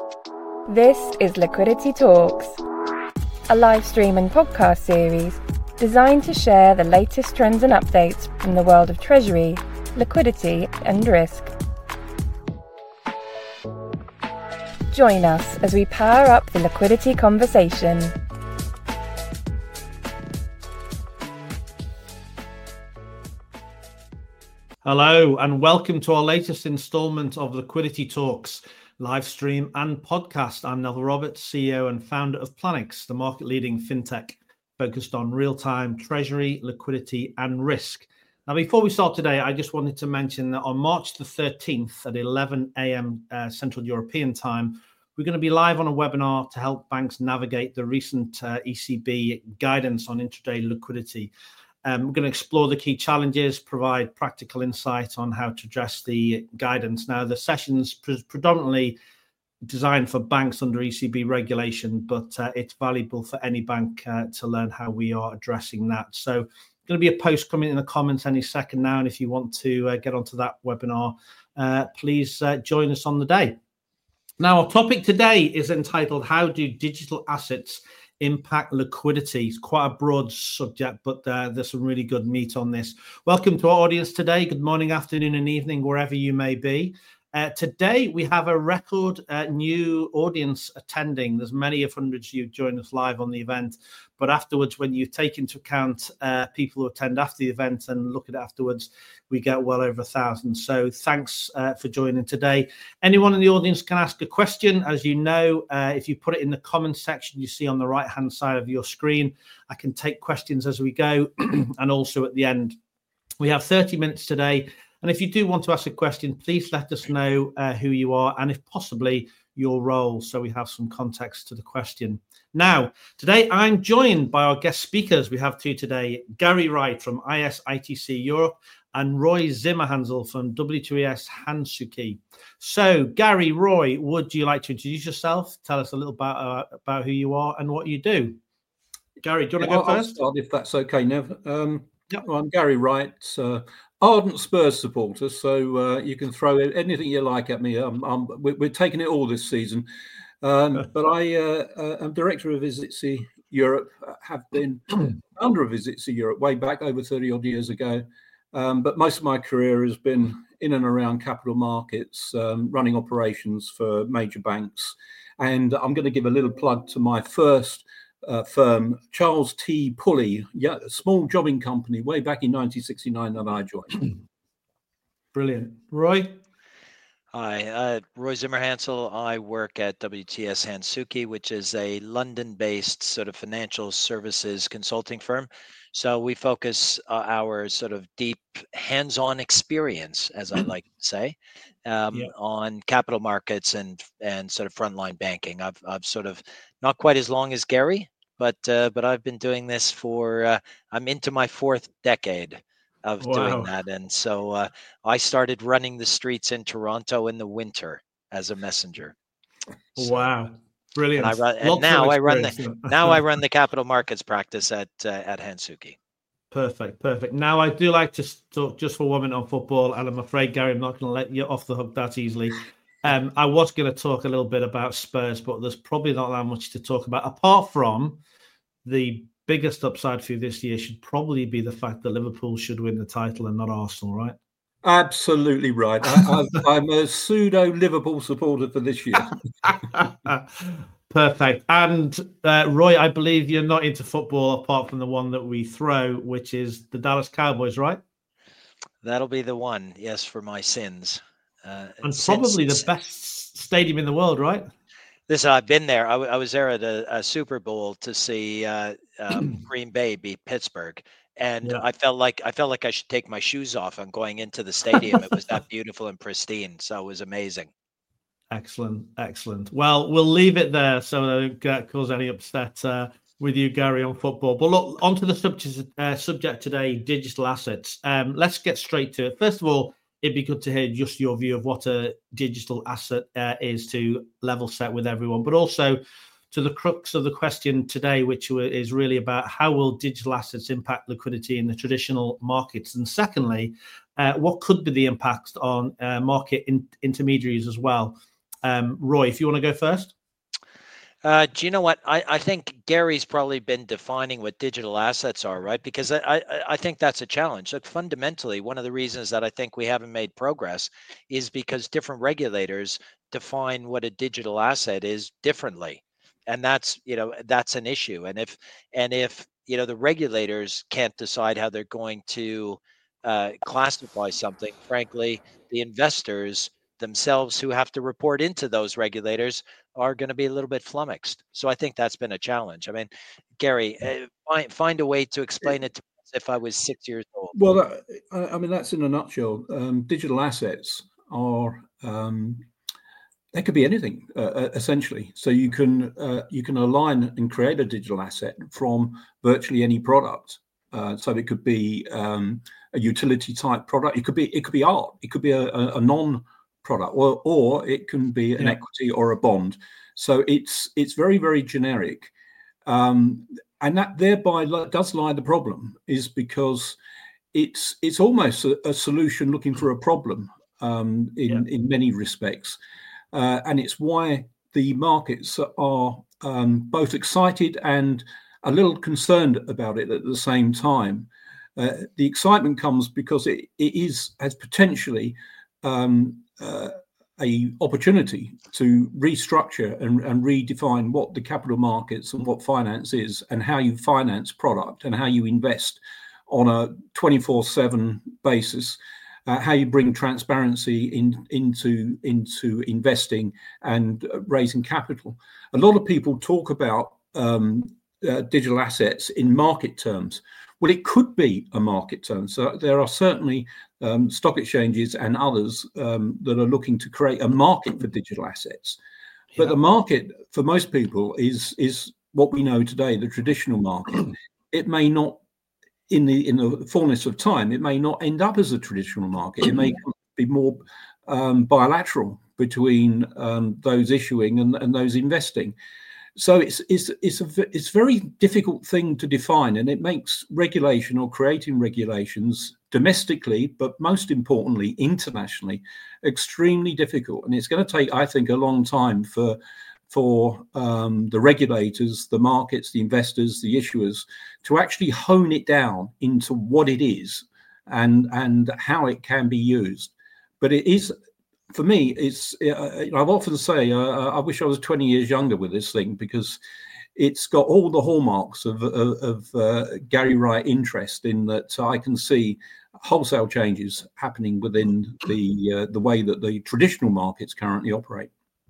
This is Liquidity Talks, a live stream and podcast series designed to share the latest trends and updates from the world of treasury, liquidity and risk. Join us as we power up the liquidity conversation. Hello and welcome to our latest instalment of Liquidity Talks, live stream and podcast. I'm Neville Roberts, CEO and founder of Planix, the market-leading fintech focused on real-time treasury, liquidity and risk. Now, before we start today, I just wanted to mention that on March the 13th at 11 a.m. Central European time, we're going to be live on a webinar to help banks navigate the recent ECB guidance on intraday liquidity. We're going to explore the key challenges, provide practical insight on how to address the guidance. Now, the session's predominantly designed for banks under ECB regulation, but it's valuable for any bank to learn how we are addressing that. So going to be a post coming in the comments any second now. And if you want to get onto that webinar, please join us on the day. Now, our topic today is entitled, How Do Digital Assets Impact Liquidity? It's quite a broad subject, but there's some really good meat on this. Welcome to our audience today. Good morning, afternoon and evening, wherever you may be. Today, we have a record new audience attending. There's many of hundreds who join us live on the event, but afterwards, when you take into account people who attend after the event and look at it afterwards, we get well over 1,000. So thanks for joining today. Anyone in the audience can ask a question. As you know, if you put it in the comments section you see on the right-hand side of your screen, I can take questions as we go and also at the end. We have 30 minutes today. And if you do want to ask a question, please let us know who you are and if possibly your role, so we have some context to the question. Now, today I'm joined by our guest speakers. We have two today, Gary Wright from IS/ITC Europe and Roy Zimmerhansel from W2ES Hansuki. So, Gary, Roy, would you like to introduce yourself? Tell us a little about who you are and what you do. Gary, do you want to go first? I'll start if that's okay, Nev. Well, I'm Gary Wright, ardent Spurs supporter, so you can throw anything you like at me. We're taking it all this season. But I am director of VisitSea Europe, have been founder of VisitSea Europe way back over 30 odd years ago. But most of my career has been in and around capital markets, running operations for major banks. And I'm going to give a little plug to my first firm, Charles T. Pulley, a small jobbing company way back in 1969 that I joined. Brilliant. Roy? Hi, Roy Zimmerhansel. I work at WTS Hansuki, which is a London-based sort of financial services consulting firm. So we focus our sort of deep hands-on experience, as I like to say, on capital markets and sort of frontline banking. I've sort of not quite as long as Gary, but I've been doing this for I'm into my fourth decade of doing that, and so I started running the streets in Toronto in the winter as a messenger. Wow, brilliant! Now I run the capital markets practice at Hansuki. Perfect. Now I do like to talk just for 1 minute on football, and I'm afraid, Gary, I'm not going to let you off the hook that easily. I was going to talk a little bit about Spurs, but there's probably not that much to talk about, apart from the biggest upside for you this year should probably be the fact that Liverpool should win the title and not Arsenal, right? Absolutely right. I'm a pseudo Liverpool supporter for this year. Perfect. And Roy, I believe you're not into football apart from the one that we throw, which is the Dallas Cowboys, right? That'll be the one, yes, for my sins. And probably the best stadium in the world, right? Listen, I've been there. I was there at a Super Bowl to see Green Bay beat Pittsburgh, and I felt like I should take my shoes off on going into the stadium. It was that beautiful and pristine, so it was amazing. Excellent. Well, we'll leave it there so I don't cause any upset with you, Gary, on football. But look, onto the subject today: digital assets. Let's get straight to it. First of all, it'd be good to hear just your view of what a digital asset is, to level set with everyone, but also to the crux of the question today, which is really about how will digital assets impact liquidity in the traditional markets? And secondly, what could be the impact on market intermediaries as well? Roy, if you want to go first. Do you know what? I think Gary's probably been defining what digital assets are, right? Because I think that's a challenge. Look, fundamentally, one of the reasons that I think we haven't made progress is because different regulators define what a digital asset is differently. And that's an issue. And if the regulators can't decide how they're going to classify something, frankly, the investors themselves who have to report into those regulators are going to be a little bit flummoxed. So I think that's been a challenge. I mean, Gary, find a way to explain it to me as if I was 6 years old. Well, I mean, that's in a nutshell. Digital assets are they could be anything essentially. So you can align and create a digital asset from virtually any product. So it could be a utility type product. It could be art. It could be a non product, or it can be an equity or a bond. So it's very, very generic, and that thereby does lie the problem, is because it's almost a solution looking for a problem in many respects, and it's why the markets are both excited and a little concerned about it at the same time. The excitement comes because it has potentially a opportunity to restructure and redefine what the capital markets and what finance is, and how you finance product and how you invest on a 24/7 basis, how you bring transparency into investing and raising capital. A lot of people talk about digital assets in market terms. Well, it could be a market term. So there are certainly stock exchanges and others that are looking to create a market for digital assets. But the market for most people is what we know today, the traditional market. It may not, in the fullness of time, it may not end up as a traditional market. It may be more bilateral between those issuing and those investing. So it's a very difficult thing to define, and it makes regulation or creating regulations domestically, but most importantly internationally, extremely difficult. And it's going to take, I think, a long time for the regulators, the markets, the investors, the issuers to actually hone it down into what it is and how it can be used. But it is. For me, I've often say I wish I was 20 years younger with this thing, because it's got all the hallmarks of Gary Wright interest, in that I can see wholesale changes happening within the way that the traditional markets currently operate.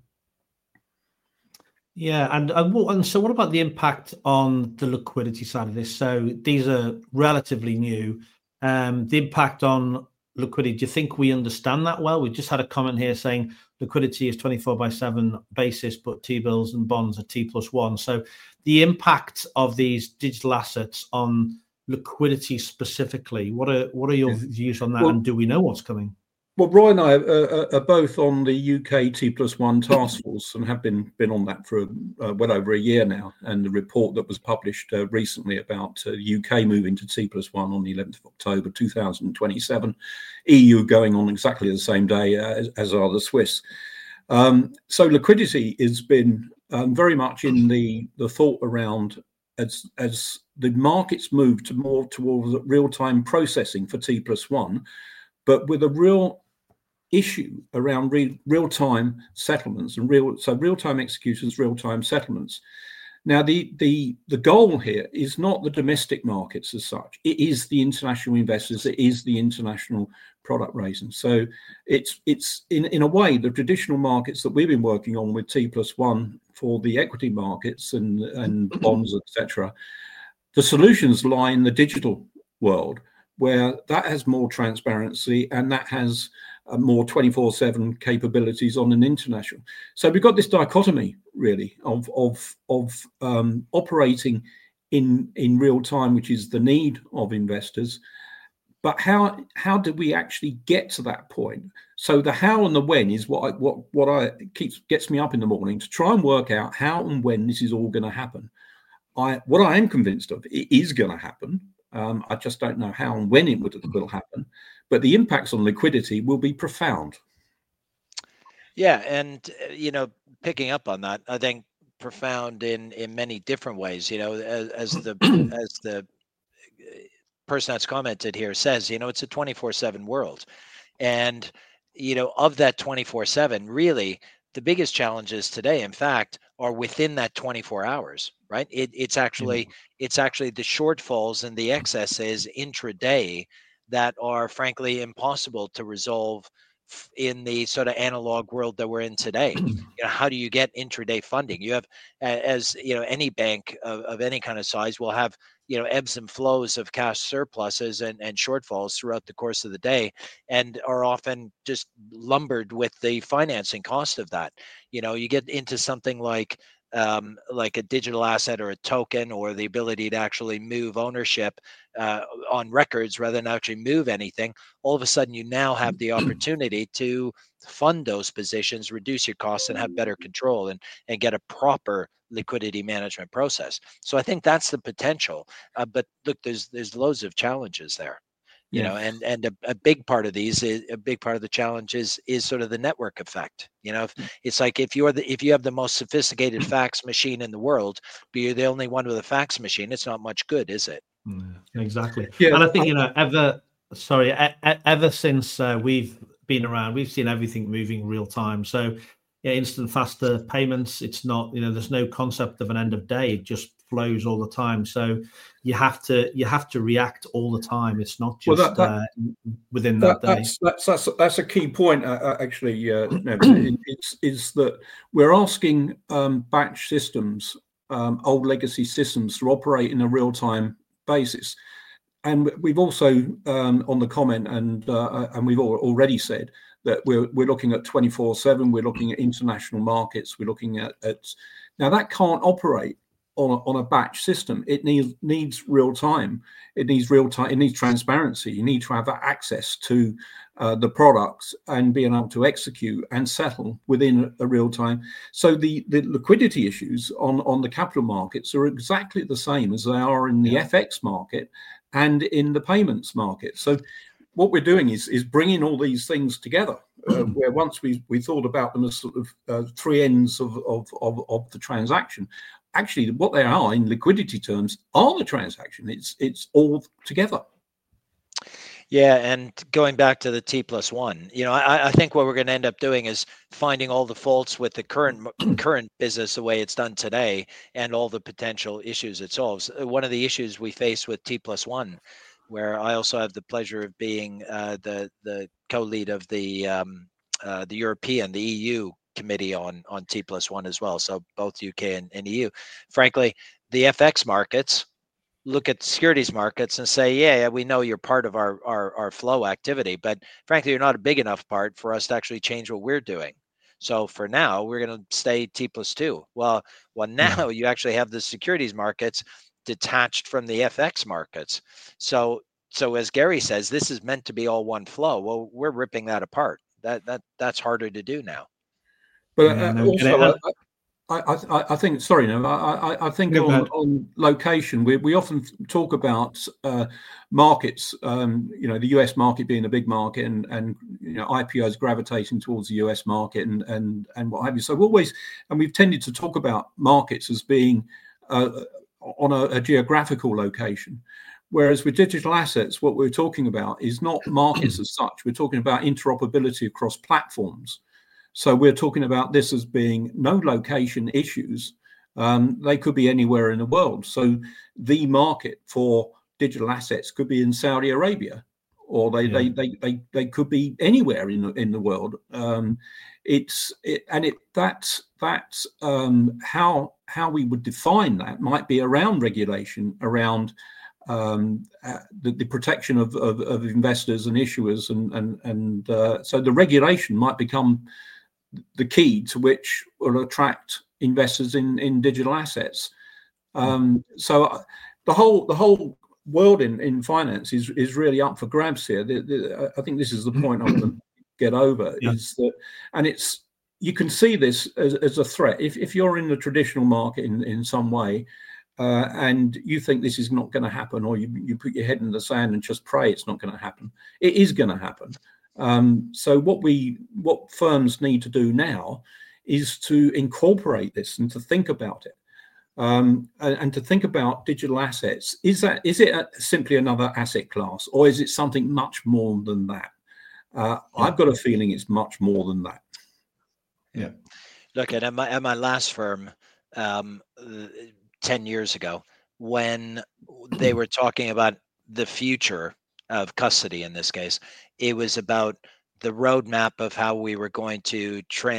Yeah, and so what about the impact on the liquidity side of this? So these are relatively new. The impact on liquidity, do you think we understand that well? We just had a comment here saying liquidity is 24/7 basis, but T-bills and bonds are T+1. So the impact of these digital assets on liquidity specifically, what are your views on that? And do we know what's coming? Well, Roy and I are both on the UK T+1 task force, and have been on that for well over a year now. And the report that was published recently about UK moving to T+1 on the 11th of October 2027, EU going on exactly the same day as are the Swiss. So liquidity has been very much in the thought around as the markets move to more towards real-time processing for T+1, but with a real issue around real-time settlements and real-time executions, real-time settlements. Now, the goal here is not the domestic markets as such. It is the international investors. It is the international product raising. So it's in a way the traditional markets that we've been working on with T+1 for the equity markets and bonds, etc. The solutions lie in the digital world, where that has more transparency and that has more 24/7 capabilities on an international. So we've got this dichotomy really of operating in real time, which is the need of investors. But how do we actually get to that point? So the how and the when is what gets me up in the morning to try and work out how and when this is all going to happen. What I am convinced of, it is going to happen. I just don't know how and when it will happen, but the impacts on liquidity will be profound. Yeah, and picking up on that, I think profound in many different ways. As the person that's commented here says, it's a 24/7 world. And, of that 24/7, really, the biggest challenges today, in fact, are within that 24 hours, right? It's actually the shortfalls and the excesses intraday that are frankly impossible to resolve in the sort of analog world that we're in today. How do you get intraday funding? You have, as any bank of any kind of size will have, ebbs and flows of cash surpluses and shortfalls throughout the course of the day, and are often just lumbered with the financing cost of that. You get into something like a digital asset or a token, or the ability to actually move ownership on records rather than actually move anything. All of a sudden, you now have the opportunity to fund those positions, reduce your costs, and have better control, and get a proper liquidity management process. So I think that's the potential. But look, there's loads of challenges there. And a big part of a big part of the challenge is sort of the network effect. It's like if you have the most sophisticated fax machine in the world, but you're the only one with a fax machine, it's not much good, is it? Exactly. Yeah. And I think ever since we've been around, we've seen everything moving real time. So instant faster payments, it's not, there's no concept of an end of day. It just flows all the time. So you have to react all the time. It's not just within that day. That's a key point, actually. It's that we're asking batch systems, old legacy systems, to operate in a real-time basis. And we've also on the comment, and we've already said that we're looking at 24/7. We're looking at international markets. We're looking at now that can't operate on a batch system. It needs real time. It needs real time. It needs transparency. You need to have access to the products and being able to execute and settle within a real time. So the liquidity issues on the capital markets are exactly the same as they are in the FX market and in the payments market. So what we're doing is bringing all these things together, where once we thought about them as sort of three ends of the transaction. Actually, what they are in liquidity terms are the transaction. It's all together. Yeah, and going back to the T+1, I think what we're going to end up doing is finding all the faults with the current business the way it's done today, and all the potential issues it solves. One of the issues we face with T+1, where I also have the pleasure of being the co-lead of the European, the EU committee on T+1 as well. So both UK and EU. Frankly, the FX markets look at securities markets and say, yeah, we know you're part of our flow activity, but frankly, you're not a big enough part for us to actually change what we're doing. So for now, we're going to stay T+2. Well, now you actually have the securities markets detached from the FX markets. So as Gary says, this is meant to be all one flow. Well, we're ripping that apart. That's harder to do now. But also, I think. Sorry, no. I think on location, we often talk about markets. The US market being a big market, and IPOs gravitating towards the US market, and what have you. So we've tended to talk about markets as being on a geographical location. Whereas with digital assets, what we're talking about is not markets as such. We're talking about interoperability across platforms. So we're talking about this as being no location issues. They could be anywhere in the world. So the market for digital assets could be in Saudi Arabia, or they could be anywhere in the world. That's how we would define that might be around regulation, around the protection of investors and issuers, and so the regulation might become the key to which will attract investors in digital assets. So the whole world in finance is really up for grabs here. I think this is the point I want to get over, is that, and you can see this as a threat. If you're in the traditional market in some way, and you think this is not going to happen, or you put your head in the sand and just pray it's not going to happen, it is going to happen. So what firms need to do now is to incorporate this and to think about it, and to think about digital assets. Is it simply another asset class, or is it something much more than that? I've got a feeling it's much more than that. Yeah. Look, at my last firm, 10 years ago, when they were talking about the future of custody, in this case, it was about the roadmap of how we were going to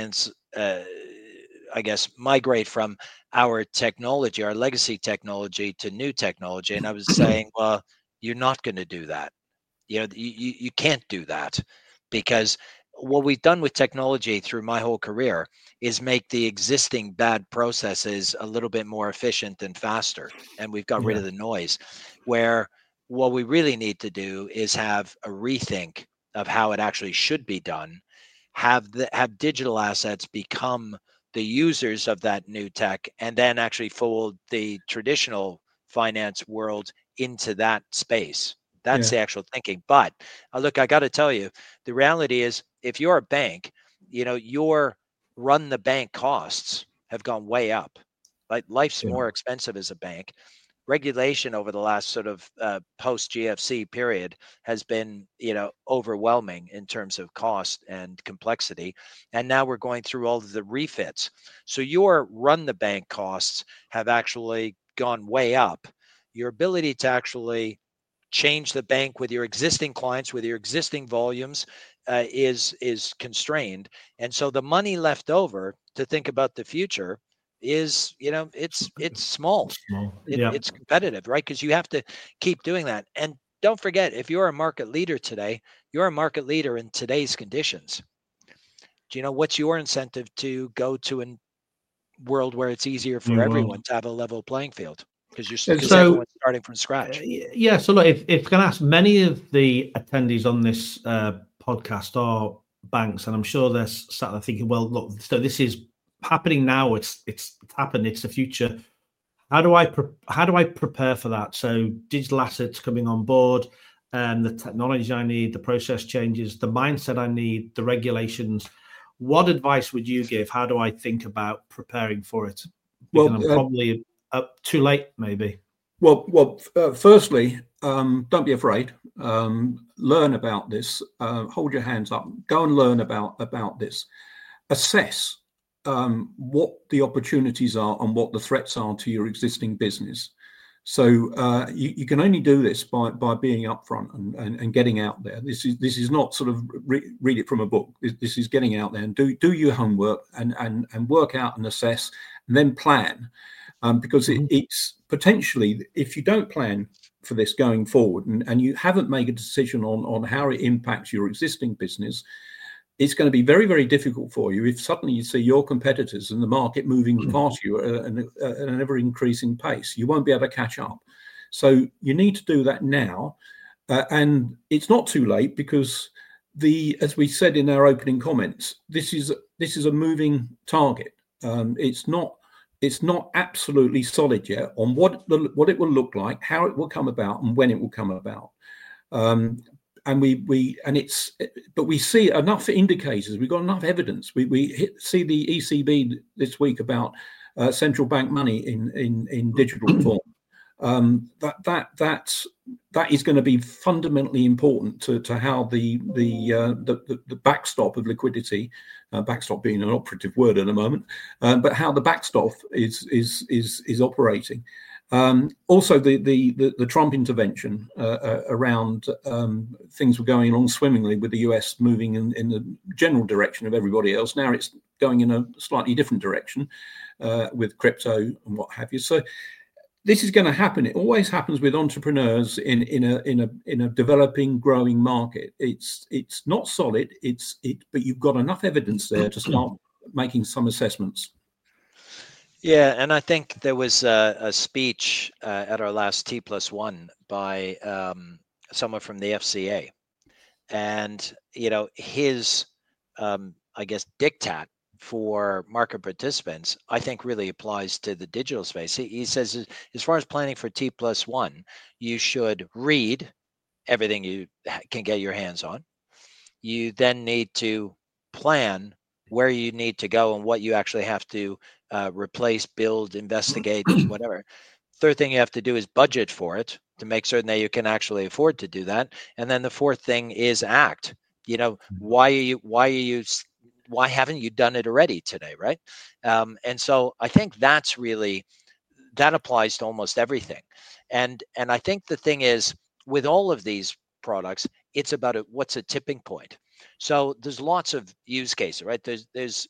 migrate from our technology, our legacy technology, to new technology. And I was saying, well, you're not going to do that. You can't do that, because what we've done with technology through my whole career is make the existing bad processes a little bit more efficient and faster. And we've got rid of the noise, where what we really need to do is have a rethink of how it actually should be done, have digital assets become the users of that new tech, and then actually fold the traditional finance world into that space. That's the actual thinking. But look, I got to tell you, the reality is, if you're a bank, your run the bank costs have gone way up. Like, life's more expensive as a bank. Regulation over the last sort of post GFC period has been, overwhelming in terms of cost and complexity. And now we're going through all of the refits. So your run the bank costs have actually gone way up. Your ability to actually change the bank with your existing clients, with your existing volumes, is constrained. And so the money left over to think about the future is, it's small. It's competitive, right? Because you have to keep doing that. And don't forget, if you're a market leader today, you're a market leader in today's conditions. Do you know what's your incentive to go to a world where it's easier for everyone to have a level playing field? Because everyone's starting from scratch. So look, if you can ask, many of the attendees on this podcast are banks, and I'm sure they're sat there thinking, well, look, so this is happening now. It's happened. It's the future. How do I prepare for that? So digital assets coming on board, and the technology I need, the process changes, the mindset I need, the regulations. What advice would you give? How do I think about preparing for it? Because I'm probably too late, maybe. Well, firstly, don't be afraid. Learn about this. Hold your hands up. Go and learn about this. Assess what the opportunities are and what the threats are to your existing business. So you can only do this by being upfront and getting out there. This is not sort of read it from a book. This is getting out there and do your homework and work out and assess and then plan. Because it's potentially, if you don't plan for this going forward and you haven't made a decision on how it impacts your existing business, it's going to be very, very difficult for you if suddenly you see your competitors and the market moving past you at an ever-increasing pace. You won't be able to catch up. So you need to do that now. And it's not too late, because as we said in our opening comments, this is a moving target. It's not absolutely solid yet on what it will look like, how it will come about, and when it will come about. But we see enough indicators. We've got enough evidence. We see the ECB this week about central bank money in digital form. That is going to be fundamentally important to how the backstop of liquidity, backstop being an operative word at the moment, but how the backstop is operating. Also, the Trump intervention around things were going along swimmingly with the US moving in the general direction of everybody else. Now it's going in a slightly different direction with crypto and what have you. So this is going to happen. It always happens with entrepreneurs in a developing, growing market. It's not solid. But you've got enough evidence there to start making some assessments. Yeah, and I think there was a speech at our last T+1 by someone from the FCA, and his diktat for market participants, I think, really applies to the digital space. He says, as far as planning for T+1, you should read everything you can get your hands on. you then need to plan where you need to go and what you actually have to replace, build, investigate, whatever. Third thing you have to do is budget for it to make certain that you can actually afford to do that. And then the fourth thing is act. Why haven't you done it already today, right? And so I think that applies to almost everything. And I think the thing is, with all of these products, it's about what's a tipping point. So there's lots of use cases, right? There's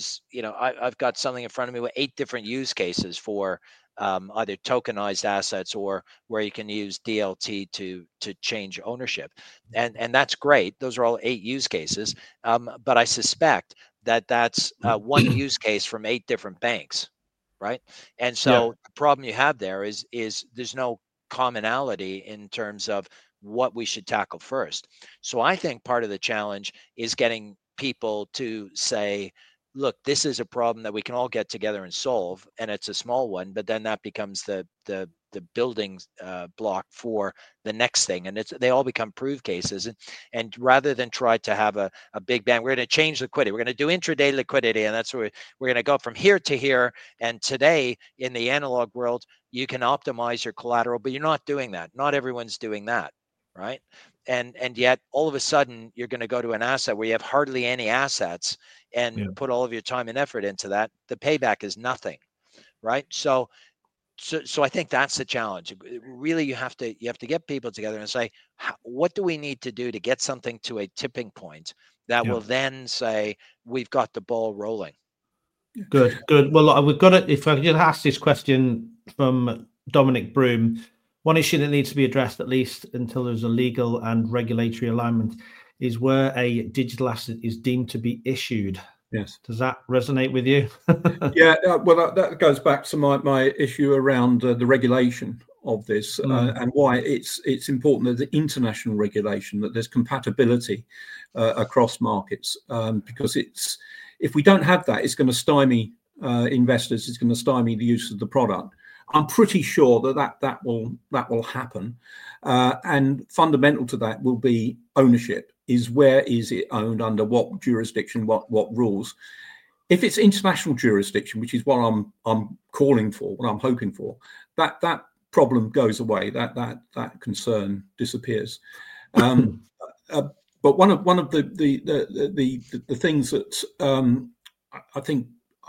I've got something in front of me with 8 different use cases for either tokenized assets or where you can use DLT to change ownership, and that's great. Those are all 8 use cases, but I suspect that that's one use case from 8 different banks, right? And so the problem you have there is there's no commonality in terms of what we should tackle first. So I think part of the challenge is getting people to say, look, this is a problem that we can all get together and solve, and it's a small one, but then that becomes the building block for the next thing, and they all become proof cases. And rather than try to have a big bang, we're going to change liquidity, we're going to do intraday liquidity, and that's where we're going to go from here to here. And today in the analog world, you can optimize your collateral, but you're not doing that. Not everyone's doing that, right? And yet all of a sudden you're going to go to an asset where you have hardly any assets and put all of your time and effort into that. The payback is nothing, right? So I think that's the challenge. Really, you have to get people together and say, what do we need to do to get something to a tipping point that will then say we've got the ball rolling. Good. Well, we've got it. If I could ask this question from Dominic Broom, one issue that needs to be addressed, at least until there's a legal and regulatory alignment, is where a digital asset is deemed to be issued. Yes. Does that resonate with you? Yeah. Well, that goes back to my issue around the regulation of this and why it's important that the international regulation, that there's compatibility across markets, because if we don't have that, it's going to stymie investors. It's going to stymie the use of the product. I'm pretty sure that will happen, and fundamental to that will be ownership. Is where is it owned, under what jurisdiction, what rules? If it's international jurisdiction, which is what I'm calling for, what I'm hoping for, that problem goes away. That concern disappears. But one of the things that I think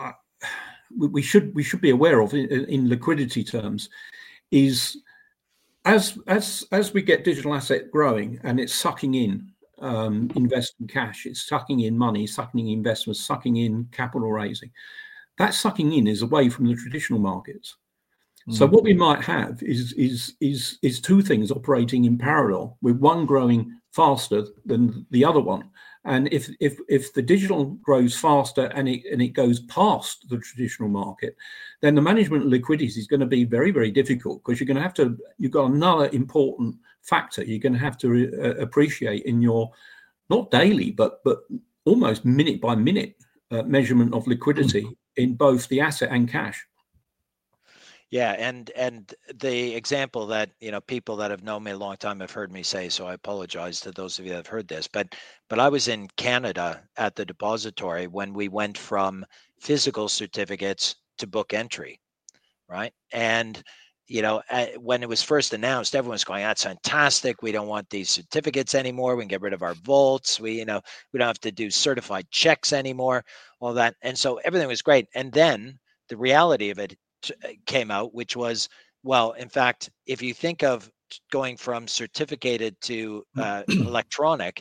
we should be aware of in liquidity terms is as we get digital asset growing and it's sucking in investment cash, it's sucking in money, sucking in investments, sucking in capital raising. That sucking in is away from the traditional markets. So what we might have is two things operating in parallel, with one growing faster than the other one. And if the digital grows faster and it goes past the traditional market, then the management of liquidity is going to be very, very difficult, because you've got another important factor you're going to have to appreciate in your, not daily, but almost minute by minute measurement of liquidity in both the asset and cash. Yeah, and the example that people that have known me a long time have heard me say, so I apologize to those of you that have heard this, but I was in Canada at the depository when we went from physical certificates to book entry, right? And when it was first announced, everyone was going, "That's fantastic. We don't want these certificates anymore. We can get rid of our vaults. We don't have to do certified checks anymore, all that." And so everything was great. And then the reality of it came out, which was, well, in fact, if you think of going from certificated to electronic,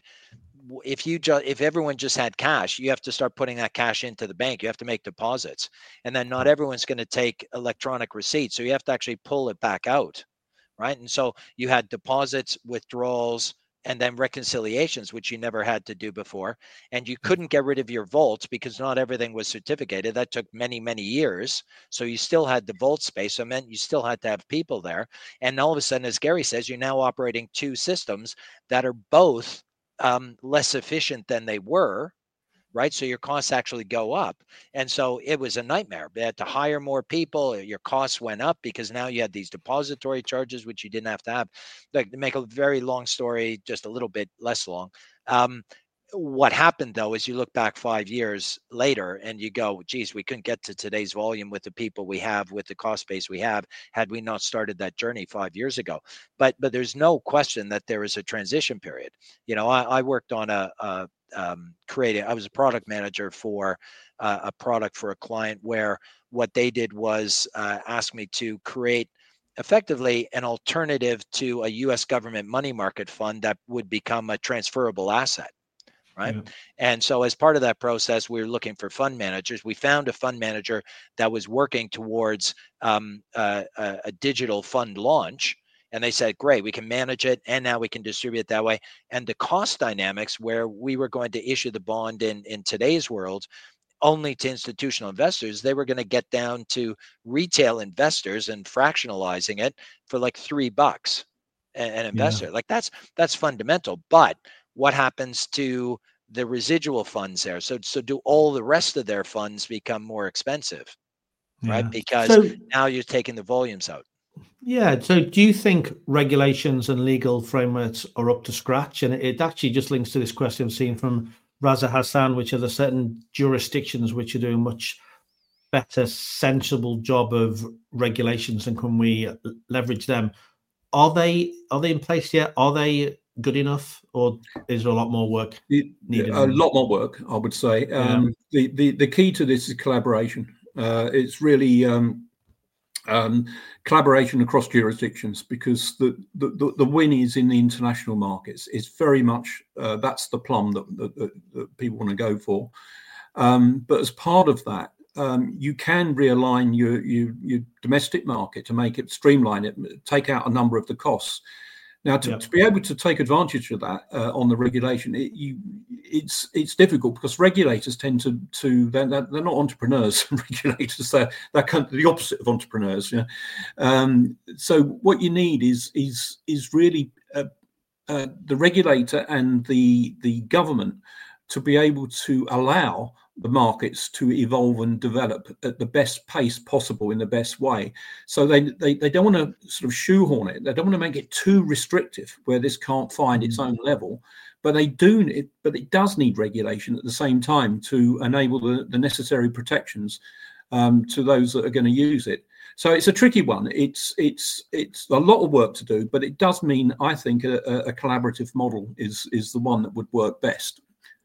if everyone just had cash, you have to start putting that cash into the bank. You have to make deposits, and then not everyone's going to take electronic receipts, so you have to actually pull it back out, right? And so you had deposits, withdrawals, and then reconciliations, which you never had to do before. And you couldn't get rid of your vaults because not everything was certificated. That took many, many years. So you still had the vault space. So it meant you still had to have people there. And all of a sudden, as Gary says, you're now operating two systems that are both less efficient than they were, right? So your costs actually go up. And so it was a nightmare. They had to hire more people. Your costs went up because now you had these depository charges, which you didn't have to have. Like, to make a very long story just a little bit less long, what happened though is you look back 5 years later and you go, geez, we couldn't get to today's volume with the people we have, with the cost base we have, had we not started that journey 5 years ago. But there's no question that there is a transition period. I worked on I was a product manager for a product for a client where what they did was ask me to create effectively an alternative to a US government money market fund that would become a transferable asset. Right. Yeah. And so as part of that process, we were looking for fund managers. We found a fund manager that was working towards a digital fund launch. And they said, great, we can manage it. And now we can distribute it that way. And the cost dynamics where we were going to issue the bond in today's world only to institutional investors, they were going to get down to retail investors and fractionalizing it for like $3 an investor. Yeah. Like that's fundamental. But what happens to the residual funds there? So do all the rest of their funds become more expensive, right? Because now you're taking the volumes out. Yeah. So do you think regulations and legal frameworks are up to scratch? And it actually just links to this question I've seen from Raza Hassan, which are there certain jurisdictions which are doing much better, sensible job of regulations, and can we leverage them? Are they in place yet? Are they good enough, or is there a lot more work needed? A lot more work, I would say. The key to this is collaboration. It's really collaboration across jurisdictions, because the win is in the international markets. It's very much that's the plum that people want to go for. But as part of that, you can realign your domestic market to make it, streamline it, take out a number of the costs. Now, to be able to take advantage of that on the regulation, it's difficult, because regulators tend to they're not entrepreneurs. Regulators, they're kind of the opposite of entrepreneurs. So what you need is really the regulator and the government to be able to allow the markets to evolve and develop at the best pace possible in the best way. So they don't want to sort of shoehorn it. They don't want to make it too restrictive where this can't find its own level. But it does need regulation at the same time to enable the necessary protections to those that are going to use it. So it's a tricky one. It's a lot of work to do, but it does mean, I think, a collaborative model is the one that would work best.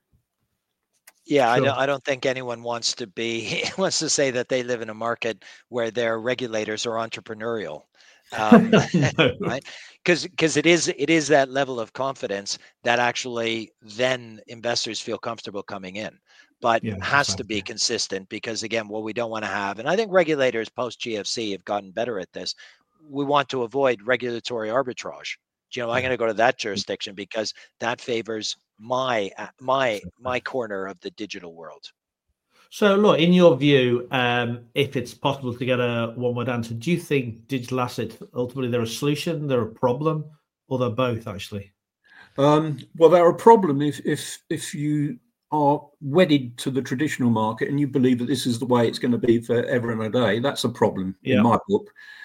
Yeah, sure. I don't think anyone wants to say that they live in a market where their regulators are entrepreneurial, no. Right? Because it is that level of confidence that actually then investors feel comfortable coming in, but has to be consistent, because again, what we don't want to have, and I think regulators post GFC have gotten better at this, we want to avoid regulatory arbitrage. I'm going to go to that jurisdiction because that favors my corner of the digital world. So look, in your view, if it's possible to get a one-word answer, do you think digital assets ultimately they're a solution, they're a problem, or they're both actually? Well, they're a problem if you are wedded to the traditional market and you believe that this is the way it's going to be forever and a day. That's a problem in my book.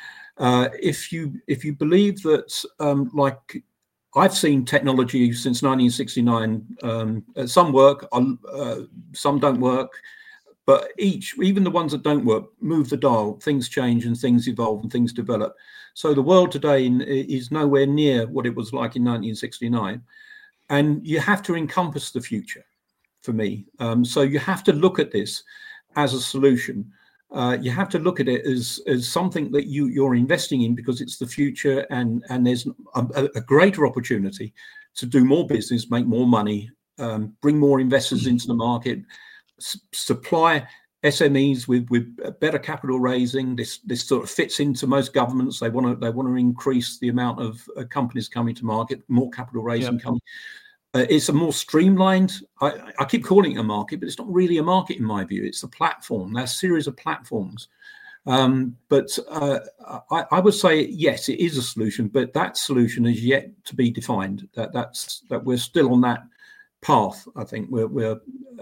If you believe that, like I've seen technology since 1969, some work, some don't work, but even the ones that don't work move the dial. Things change and things evolve and things develop. So the world today is nowhere near what it was like in 1969, and you have to encompass the future for me. So you have to look at this as a solution. You have to look at it as something that you're investing in because it's the future, and there's a greater opportunity to do more business, make more money, bring more investors into the market, supply SMEs with better capital raising. This sort of fits into most governments. They want to increase the amount of companies coming to market, more capital raising coming. It's a more streamlined, I keep calling it a market, but it's not really a market in my view. It's a platform. There's a series of platforms. But I would say, yes, it is a solution, but that solution is yet to be defined. That we're still on that path. I think but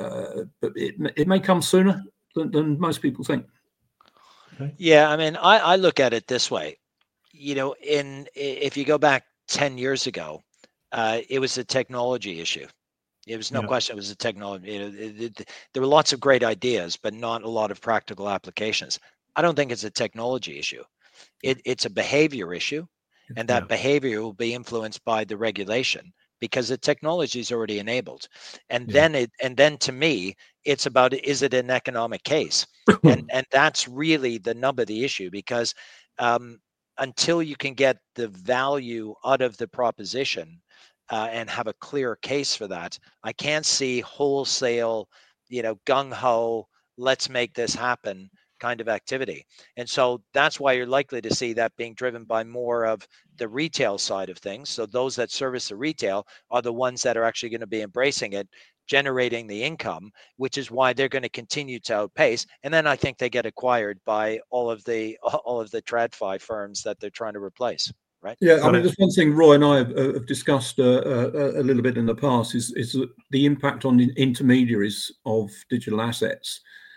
it may come sooner than most people think. Okay. Yeah, I mean, I look at it this way. If you go back 10 years ago, it was a technology issue, It was no question. It was a technology. There were lots of great ideas, but not a lot of practical applications. I don't think it's a technology issue. It's a behavior issue, and that behavior will be influenced by the regulation because the technology is already enabled. And then to me, it's about, is it an economic case? and that's really the nub of the issue, because until you can get the value out of the proposition and have a clear case for that, I can't see wholesale, gung-ho, let's make this happen kind of activity. And so that's why you're likely to see that being driven by more of the retail side of things. So those that service the retail are the ones that are actually going to be embracing it, generating the income, which is why they're going to continue to outpace. And then I think they get acquired by all of the TradFi firms that they're trying to replace. Right. Yeah, I mean, there's one thing Roy and I have discussed a little bit in the past is the impact on the intermediaries of digital assets.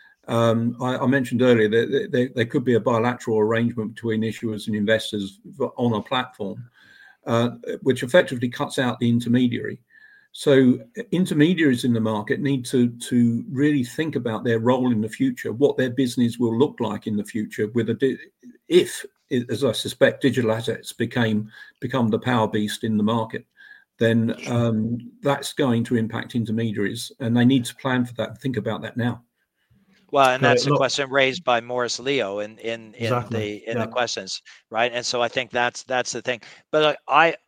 I mentioned earlier that there could be a bilateral arrangement between issuers and investors on a platform, which effectively cuts out the intermediary. So intermediaries in the market need to really think about their role in the future, what their business will look like in the future, if, as I suspect, digital assets become the power beast in the market, then that's going to impact intermediaries, and they need to plan for that and think about that now. Well, and that's a question raised by Morris Leo in the questions, right? And so I think that's the thing. But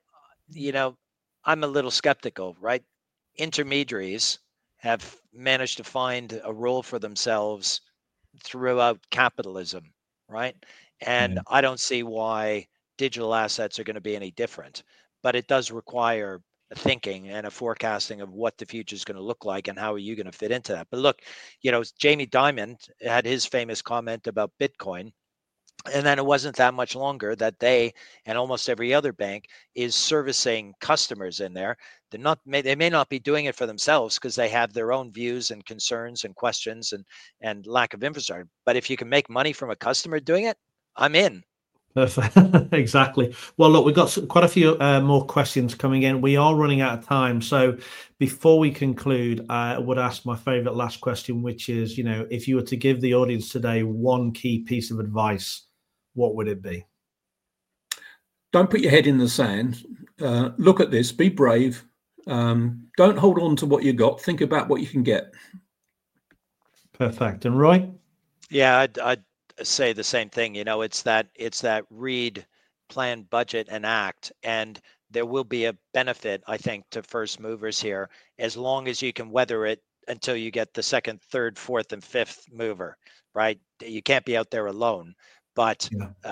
I'm a little skeptical, right? Intermediaries have managed to find a role for themselves throughout capitalism, right? And I don't see why digital assets are going to be any different, but it does require a thinking and a forecasting of what the future is going to look like and how are you going to fit into that. But look, Jamie Dimon had his famous comment about Bitcoin. And then it wasn't that much longer that they and almost every other bank is servicing customers in there. They may not be doing it for themselves because they have their own views and concerns and questions and lack of infrastructure. But if you can make money from a customer doing it, I'm in. Perfect. Exactly. Well, look, we've got quite a few more questions coming in. We are running out of time. So before we conclude, I would ask my favorite last question, which is, if you were to give the audience today one key piece of advice, what would it be? Don't put your head in the sand. Look at this. Be brave. Don't hold on to what you got. Think about what you can get. Perfect. And Roy? Yeah, I'd say the same thing. It's that read, plan, budget, and act. And there will be a benefit, I think, to first movers here, as long as you can weather it until you get the second, third, fourth, and fifth mover, right? You can't be out there alone. But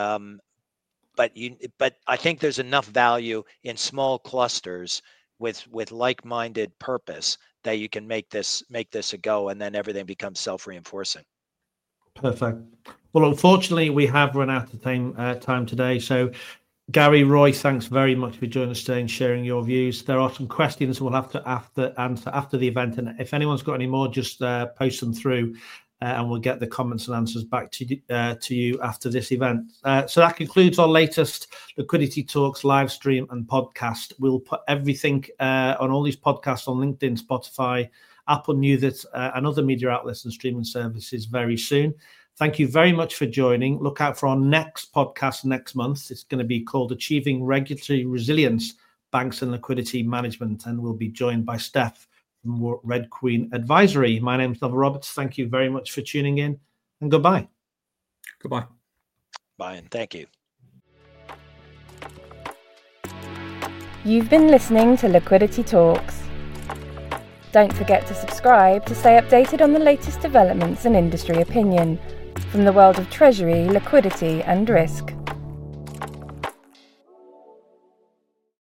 but I think there's enough value in small clusters with like-minded purpose that you can make this a go, and then everything becomes self-reinforcing. Perfect. Well, unfortunately, we have run out of time today. So, Gary, Roy, thanks very much for joining us today and sharing your views. There are some questions we'll have to answer after the event, and if anyone's got any more, just post them through. And we'll get the comments and answers back to you after this event. So that concludes our latest Liquidity Talks live stream and podcast. We'll put everything on all these podcasts on LinkedIn, Spotify, Apple Music, and other media outlets and streaming services very soon. Thank you very much for joining. Look out for our next podcast next month. It's going to be called Achieving Regulatory Resilience, Banks and Liquidity Management, and we'll be joined by Steph from Red Queen Advisory. My name is Neville Roberts. Thank you very much for tuning in, and goodbye. Goodbye. Bye, and thank you. You've been listening to Liquidity Talks. Don't forget to subscribe to stay updated on the latest developments and industry opinion from the world of treasury, liquidity, and risk.